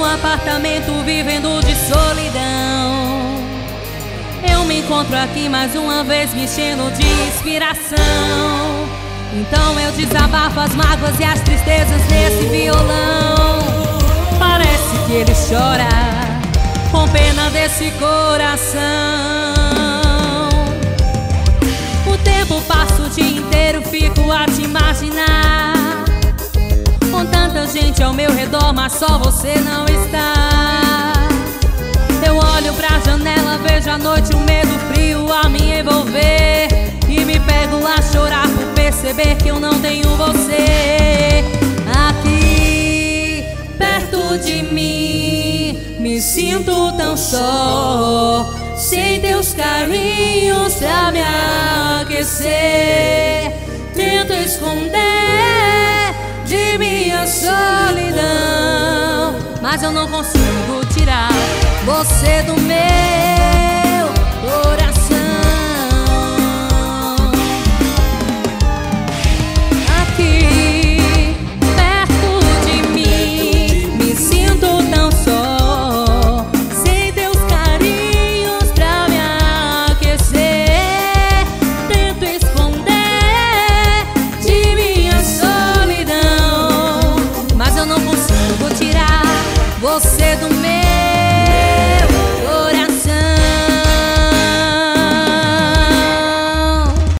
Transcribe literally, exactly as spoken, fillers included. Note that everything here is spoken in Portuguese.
apartamento vivendo de solidão. Eu me encontro aqui mais uma vez me enchendo de inspiração. Então eu desabafo as mágoas e as tristezas nesse violão. Parece que ele chora com pena desse coração. O tempo passa o dia inteiro, fico a te imaginar, com tanta gente ao meu redor, mas só você não está. Eu olho pra janela, vejo a noite, o medo frio a me envolver, e me pego a chorar por perceber que eu não tenho você aqui perto de mim. Me sinto tão só, sem teus carinhos pra me aquecer. Tento esconder de minha solidão, mas eu não consigo tirar você do meu coração. Aqui perto de mim, me sinto tão só, sem teus carinhos pra me aquecer. Tento esconder de minha solidão, mas eu não consigo tirar você do meu